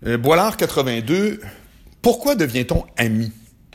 Boilard 82, pourquoi devient-on ami?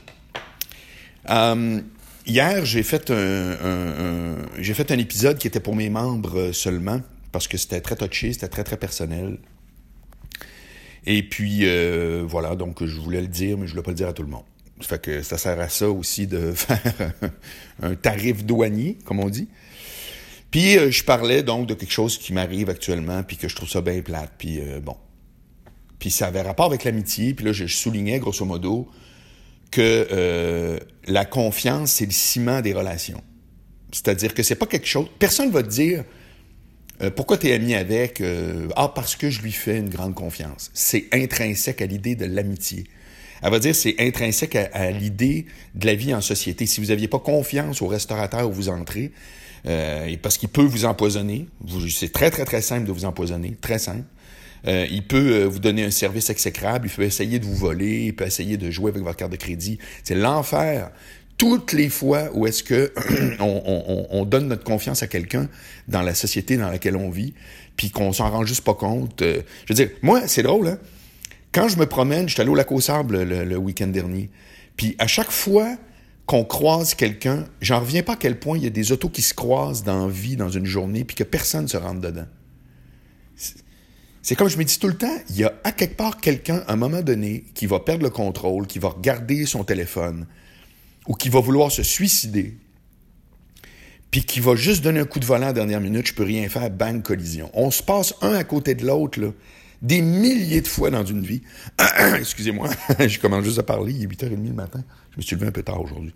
Hier, j'ai fait un épisode qui était pour mes membres seulement, parce que c'était très touché, c'était très, très personnel. Et puis, voilà, donc je voulais le dire, mais je voulais pas le dire à tout le monde. Ça fait que ça sert à ça aussi de faire un tarif douanier, comme on dit. Puis, je parlais donc de quelque chose qui m'arrive actuellement, puis que je trouve ça bien plate, puis bon. Puis ça avait rapport avec l'amitié, puis là, je soulignais, grosso modo, que la confiance, c'est le ciment des relations. C'est-à-dire que c'est pas quelque chose... Personne va te dire pourquoi t'es ami avec... parce que je lui fais une grande confiance. C'est intrinsèque à l'idée de l'amitié. Elle va dire c'est intrinsèque à l'idée de la vie en société. Si vous n'aviez pas confiance au restaurateur où vous entrez, parce qu'il peut vous empoisonner, c'est très, très, très simple de vous empoisonner, très simple. Il peut vous donner un service exécrable, il peut essayer de vous voler, il peut essayer de jouer avec votre carte de crédit. C'est l'enfer. Toutes les fois où est-ce que on donne notre confiance à quelqu'un dans la société dans laquelle on vit, puis qu'on s'en rend juste pas compte. Je veux dire, moi, c'est drôle, hein? Quand je me promène, je suis allé au Lac-aux-Sables le week-end dernier, puis à chaque fois qu'on croise quelqu'un, j'en reviens pas à quel point il y a des autos qui se croisent dans la vie, dans une journée, puis que personne ne se rentre dedans. C'est comme je me dis tout le temps, il y a à quelque part quelqu'un, à un moment donné, qui va perdre le contrôle, qui va regarder son téléphone, ou qui va vouloir se suicider, puis qui va juste donner un coup de volant à la dernière minute, je peux rien faire, bang, collision. On se passe un à côté de l'autre, là, des milliers de fois dans une vie. Excusez-moi, je commence juste à parler, il est 8h30 le matin. Je me suis levé un peu tard aujourd'hui.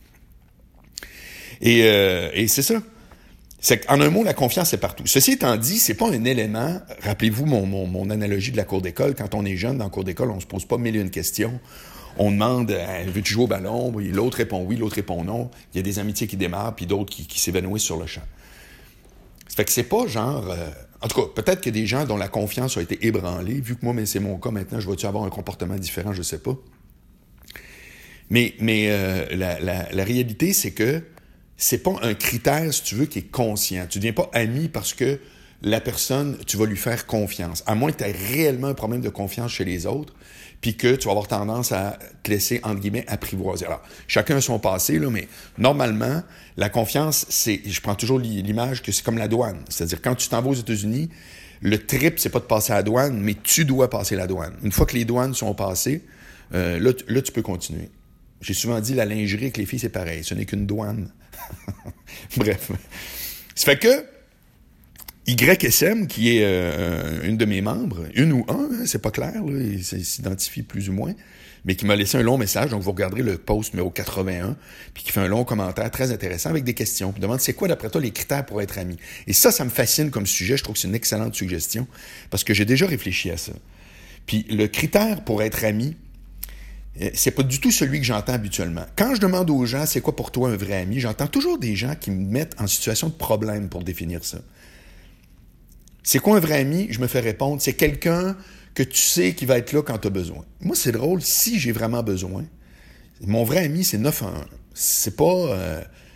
Et c'est ça. C'est qu'en un mot, la confiance, c'est partout. Ceci étant dit, c'est pas un élément... Rappelez-vous mon analogie de la cour d'école. Quand on est jeune, dans la cour d'école, on se pose pas mille et une questions. On demande « Veux-tu jouer au ballon? » L'autre répond oui, l'autre répond non. Il y a des amitiés qui démarrent, puis d'autres qui s'évanouissent sur le champ. Ça fait que c'est pas genre... En tout cas, peut-être qu'il y a des gens dont la confiance a été ébranlée. Vu que moi, c'est mon cas maintenant, je vais-tu avoir un comportement différent? Je sais pas. Mais la réalité, c'est que c'est pas un critère, si tu veux, qui est conscient. Tu deviens pas ami parce que la personne, tu vas lui faire confiance. À moins que tu aies réellement un problème de confiance chez les autres, puis que tu vas avoir tendance à te laisser, entre guillemets, apprivoiser. Alors, chacun a son passé, là, mais normalement, la confiance, je prends toujours l'image que c'est comme la douane. C'est-à-dire, quand tu t'en vas aux États-Unis, le trip, c'est pas de passer à la douane, mais tu dois passer la douane. Une fois que les douanes sont passées, là, tu peux continuer. J'ai souvent dit, la lingerie avec les filles, c'est pareil. Ce n'est qu'une douane. Bref. Ça fait que YSM, qui est une de mes membres, une ou un, hein, c'est pas clair, là, il s'identifie plus ou moins, mais qui m'a laissé un long message, donc vous regarderez le post numéro 81, puis qui fait un long commentaire très intéressant avec des questions, puis demande c'est quoi d'après toi les critères pour être ami. Et ça me fascine comme sujet, je trouve que c'est une excellente suggestion, parce que j'ai déjà réfléchi à ça. Puis le critère pour être ami, c'est pas du tout celui que j'entends habituellement. Quand je demande aux gens c'est quoi pour toi un vrai ami, j'entends toujours des gens qui me mettent en situation de problème pour définir ça. C'est quoi un vrai ami? Je me fais répondre, c'est quelqu'un que tu sais qui va être là quand tu as besoin. Moi, c'est drôle, si j'ai vraiment besoin, mon vrai ami, c'est 911. C'est pas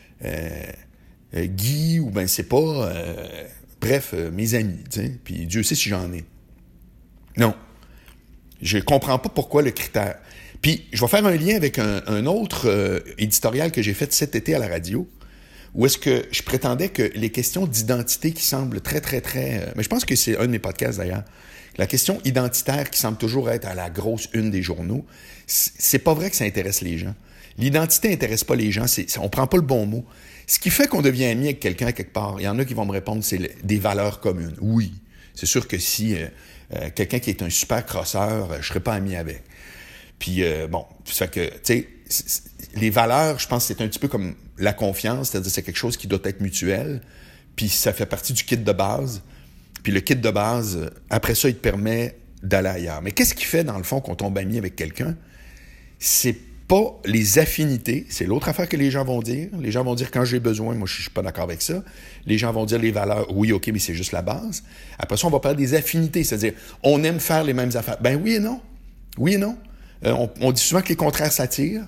Guy ou ben c'est pas mes amis, tu sais, puis Dieu sait si j'en ai. Non. Je comprends pas pourquoi le critère. Puis, je vais faire un lien avec un autre éditorial que j'ai fait cet été à la radio, où est-ce que je prétendais que les questions d'identité qui semblent très, très, très... mais je pense que c'est un de mes podcasts, d'ailleurs. La question identitaire qui semble toujours être à la grosse une des journaux, c'est pas vrai que ça intéresse les gens. L'identité intéresse pas les gens, on prend pas le bon mot. Ce qui fait qu'on devient ami avec quelqu'un quelque part, il y en a qui vont me répondre, c'est des valeurs communes. Oui, c'est sûr que si quelqu'un qui est un super crosseur, je serais pas ami avec. Puis, ça fait que, tu sais, les valeurs, je pense que c'est un petit peu comme la confiance, c'est-à-dire c'est quelque chose qui doit être mutuel, puis ça fait partie du kit de base. Puis le kit de base, après ça, il te permet d'aller ailleurs. Mais qu'est-ce qui fait, dans le fond, qu'on tombe ami avec quelqu'un? C'est pas les affinités, c'est l'autre affaire que les gens vont dire. Les gens vont dire quand j'ai besoin, moi je suis pas d'accord avec ça. Les gens vont dire les valeurs, oui, ok, mais c'est juste la base. Après ça, on va parler des affinités, c'est-à-dire on aime faire les mêmes affaires. Ben oui et non. Oui et non. On dit souvent que les contraires s'attirent.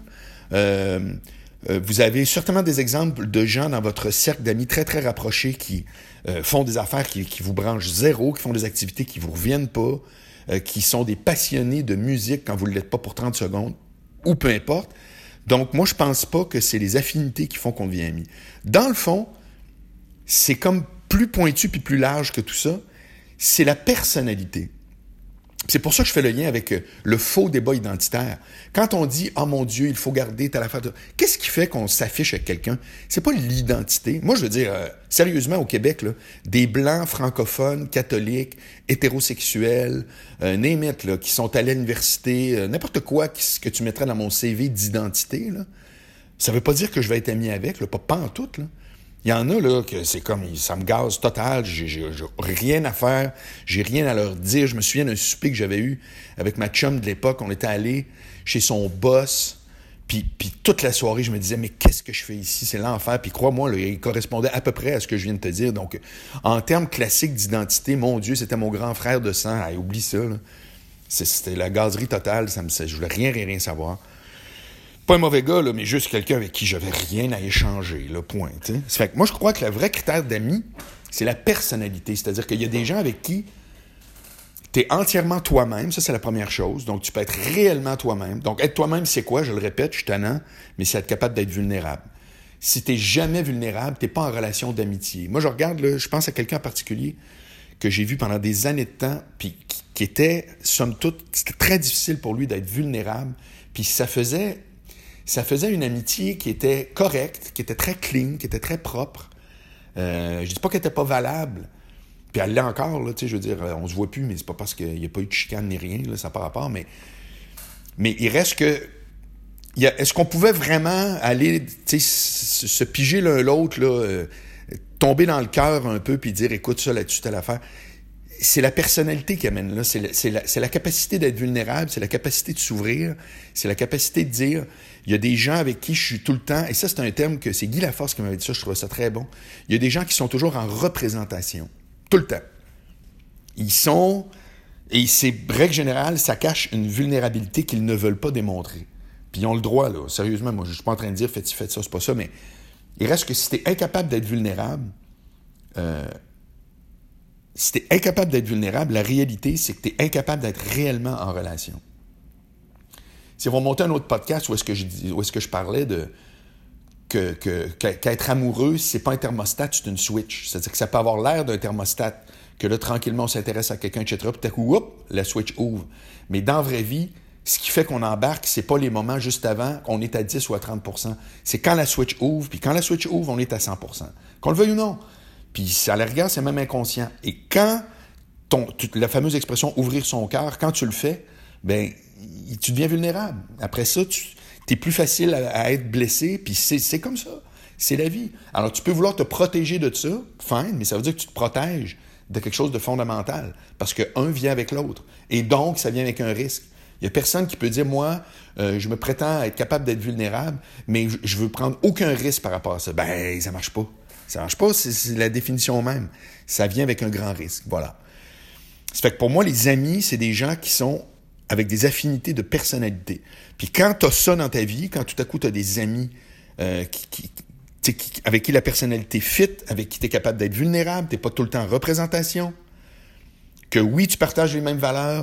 Vous avez certainement des exemples de gens dans votre cercle d'amis très, très rapprochés qui font des affaires qui vous branchent zéro, qui font des activités qui vous reviennent pas, qui sont des passionnés de musique quand vous ne l'êtes pas pour 30 secondes, ou peu importe. Donc, moi, je pense pas que c'est les affinités qui font qu'on devient amis. Dans le fond, c'est comme plus pointu puis plus large que tout ça. C'est la personnalité. C'est pour ça que je fais le lien avec le faux débat identitaire. Quand on dit « Ah, mon Dieu, il faut garder telle affaire », qu'est-ce qui fait qu'on s'affiche avec quelqu'un? C'est pas l'identité. Moi, je veux dire, sérieusement, au Québec, là, des Blancs francophones, catholiques, hétérosexuels, name it, là, qui sont allés à l'université, n'importe quoi que tu mettrais dans mon CV d'identité, là, ça veut pas dire que je vais être ami avec, là, pas en tout, là. Il y en a, là, que c'est comme, ça me gaze total, j'ai rien à faire, j'ai rien à leur dire. Je me souviens d'un souper que j'avais eu avec ma chum de l'époque. On était allé chez son boss, puis toute la soirée, je me disais, mais qu'est-ce que je fais ici? C'est l'enfer. Puis crois-moi, là, il correspondait à peu près à ce que je viens de te dire. Donc, en termes classiques d'identité, mon Dieu, c'était mon grand frère de sang. Hey, oublie ça, là. C'était la gazerie totale. Je voulais rien savoir. Pas un mauvais gars, là, mais juste quelqu'un avec qui j'avais rien à échanger, là, point. T'sais. Ça fait que moi, je crois que le vrai critère d'amis, c'est la personnalité. C'est-à-dire qu'il y a des gens avec qui tu es entièrement toi-même. Ça, c'est la première chose. Donc, tu peux être réellement toi-même. Donc, être toi-même, c'est quoi? Je le répète, je suis tannant, mais c'est être capable d'être vulnérable. Si tu n'es jamais vulnérable, tu n'es pas en relation d'amitié. Moi, je regarde, là, je pense à quelqu'un en particulier que j'ai vu pendant des années de temps, puis qui était, somme toute, c'était très difficile pour lui d'être vulnérable. Puis ça faisait une amitié qui était correcte, qui était très clean, qui était très propre. Je dis pas qu'elle était pas valable. Puis elle l'est encore, là, tu sais, je veux dire, on se voit plus, mais c'est pas parce qu'il n'y a pas eu de chicane ni rien, là, ça n'a pas rapport, mais il reste que... est-ce qu'on pouvait vraiment aller, tu sais, se piger l'un l'autre, là, tomber dans le cœur un peu, puis dire, écoute, ça, là-dessus, telle affaire... C'est la personnalité qui amène là, c'est la capacité d'être vulnérable, c'est la capacité de s'ouvrir, c'est la capacité de dire, il y a des gens avec qui je suis tout le temps, et ça c'est un terme que c'est Guy Laforce qui m'avait dit ça, je trouve ça très bon, il y a des gens qui sont toujours en représentation, tout le temps. Ils sont, et c'est règle générale, ça cache une vulnérabilité qu'ils ne veulent pas démontrer. Puis ils ont le droit, là, sérieusement, moi je suis pas en train de dire faites ça, c'est pas ça, mais il reste que si t'es incapable d'être vulnérable, si tu es incapable d'être vulnérable, la réalité, c'est que tu es incapable d'être réellement en relation. Si on va monter un autre podcast où est-ce que je parlais de qu'être amoureux, c'est pas un thermostat, c'est une switch. C'est-à-dire que ça peut avoir l'air d'un thermostat, que là, tranquillement, on s'intéresse à quelqu'un, etc., puis tout à coup, la switch ouvre. Mais dans la vraie vie, ce qui fait qu'on embarque, c'est pas les moments juste avant qu'on est à 10 ou à 30%. C'est quand la switch ouvre, puis quand la switch ouvre, on est à 100%. Qu'on le veuille ou non. Puis à la rigueur, c'est même inconscient. Et quand la fameuse expression « ouvrir son cœur », quand tu le fais, ben tu deviens vulnérable. Après ça, t'es plus facile à être blessé, puis c'est comme ça. C'est la vie. Alors, tu peux vouloir te protéger de ça, fine, mais ça veut dire que tu te protèges de quelque chose de fondamental, parce que un vient avec l'autre. Et donc, ça vient avec un risque. Il n'y a personne qui peut dire, moi, je me prétends être capable d'être vulnérable, mais je veux prendre aucun risque par rapport à ça. Ben, ça marche pas. Ça marche pas, c'est la définition même. Ça vient avec un grand risque, voilà. Ça fait que pour moi, les amis, c'est des gens qui sont avec des affinités de personnalité. Puis quand tu as ça dans ta vie, quand tout à coup tu as des amis avec qui la personnalité fit, avec qui tu es capable d'être vulnérable, tu n'es pas tout le temps en représentation, que oui, tu partages les mêmes valeurs,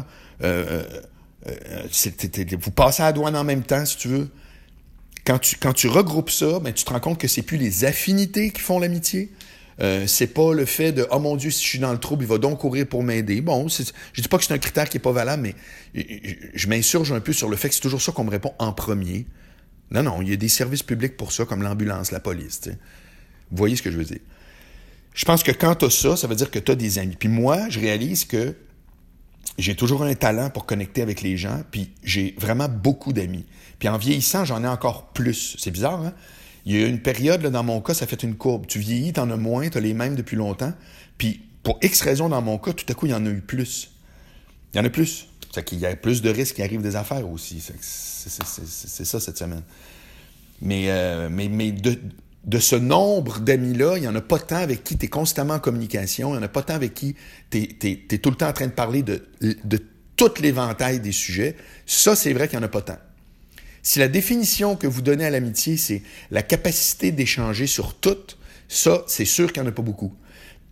vous passez à la douane en même temps, si tu veux. Quand tu regroupes ça, ben, tu te rends compte que c'est plus les affinités qui font l'amitié. C'est pas le fait de « Oh mon Dieu, si je suis dans le trouble, il va donc courir pour m'aider ». Bon, je dis pas que c'est un critère qui est pas valable, mais je m'insurge un peu sur le fait que c'est toujours ça qu'on me répond en premier. Non, il y a des services publics pour ça, comme l'ambulance, la police. T'sais. Vous voyez ce que je veux dire? Je pense que quand tu as ça, ça veut dire que tu as des amis. Puis moi, je réalise que j'ai toujours un talent pour connecter avec les gens, puis j'ai vraiment beaucoup d'amis. Puis en vieillissant, j'en ai encore plus. C'est bizarre, hein? Il y a une période, là, dans mon cas, ça fait une courbe. Tu vieillis, t'en as moins, t'as les mêmes depuis longtemps. Puis pour X raisons dans mon cas, tout à coup, il y en a eu plus. Il y en a plus. C'est qu'il y a plus de risques qui arrivent des affaires aussi. C'est ça cette semaine. Mais de ce nombre d'amis-là, il n'y en a pas tant avec qui tu es constamment en communication, il n'y en a pas tant avec qui tu es tout le temps en train de parler de tout l'éventail des sujets. Ça, c'est vrai qu'il n'y en a pas tant. Si la définition que vous donnez à l'amitié, c'est la capacité d'échanger sur tout, ça, c'est sûr qu'il n'y en a pas beaucoup.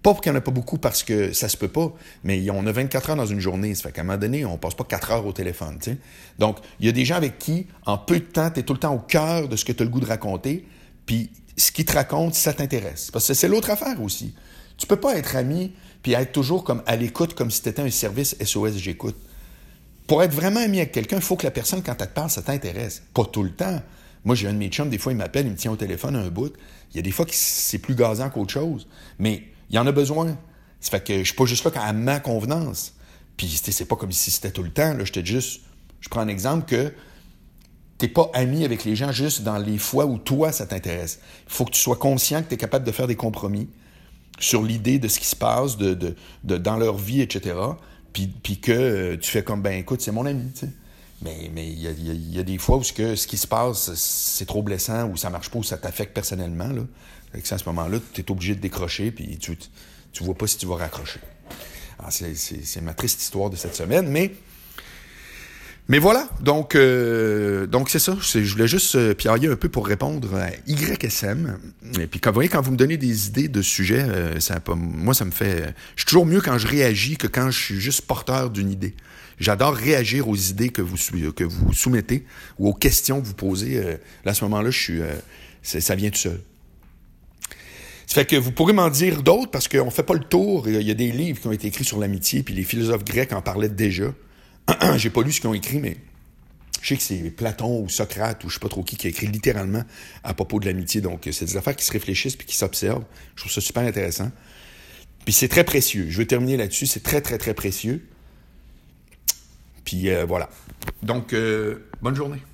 Pas qu'il n'y en a pas beaucoup parce que ça se peut pas, mais on a 24 heures dans une journée. Ça fait qu'à un moment donné, on passe pas 4 heures au téléphone, tu sais. Donc, il y a des gens avec qui, en peu de temps, tu es tout le temps au cœur de ce que tu as le goût de raconter, puis ce qu'ils te racontent, ça t'intéresse. Parce que c'est l'autre affaire aussi. Tu peux pas être ami puis être toujours comme à l'écoute, comme si tu étais un service SOS j'écoute. Pour être vraiment ami avec quelqu'un, il faut que la personne, quand elle te parle, ça t'intéresse. Pas tout le temps. Moi, j'ai un de mes chums, des fois, il m'appelle, il me tient au téléphone un bout. Il y a des fois que c'est plus gazant qu'autre chose. Mais il y en a besoin. Ça fait que je suis pas juste là à ma convenance. Puis c'est pas comme si c'était tout le temps. Là. Je prends un exemple que t'es pas ami avec les gens juste dans les fois où toi, ça t'intéresse. Il faut que tu sois conscient que tu es capable de faire des compromis sur l'idée de ce qui se passe dans leur vie, etc., puis que tu fais comme, ben écoute, c'est mon ami, tu sais. Mais il y a des fois où ce qui se passe, c'est trop blessant, ou ça marche pas, ou ça t'affecte personnellement, là. Fait que à ce moment-là, tu es obligé de décrocher, puis tu vois pas si tu vas raccrocher. Alors, c'est ma triste histoire de cette semaine, mais voilà, donc c'est ça. Je voulais juste piailler un peu pour répondre à YSM. Et puis, vous voyez, quand vous me donnez des idées de sujets, moi, ça me fait... Je suis toujours mieux quand je réagis que quand je suis juste porteur d'une idée. J'adore réagir aux idées que vous soumettez ou aux questions que vous posez. Là, à ce moment-là, ça vient tout seul. Ça fait que vous pourrez m'en dire d'autres parce qu'on fait pas le tour. Il y a des livres qui ont été écrits sur l'amitié, puis les philosophes grecs en parlaient déjà. J'ai pas lu ce qu'ils ont écrit, mais je sais que c'est Platon ou Socrate ou je sais pas trop qui a écrit littéralement à propos de l'amitié. Donc, c'est des affaires qui se réfléchissent puis qui s'observent. Je trouve ça super intéressant. Puis c'est très précieux. Je veux terminer là-dessus. C'est très, très, très précieux. Puis voilà. Donc, bonne journée.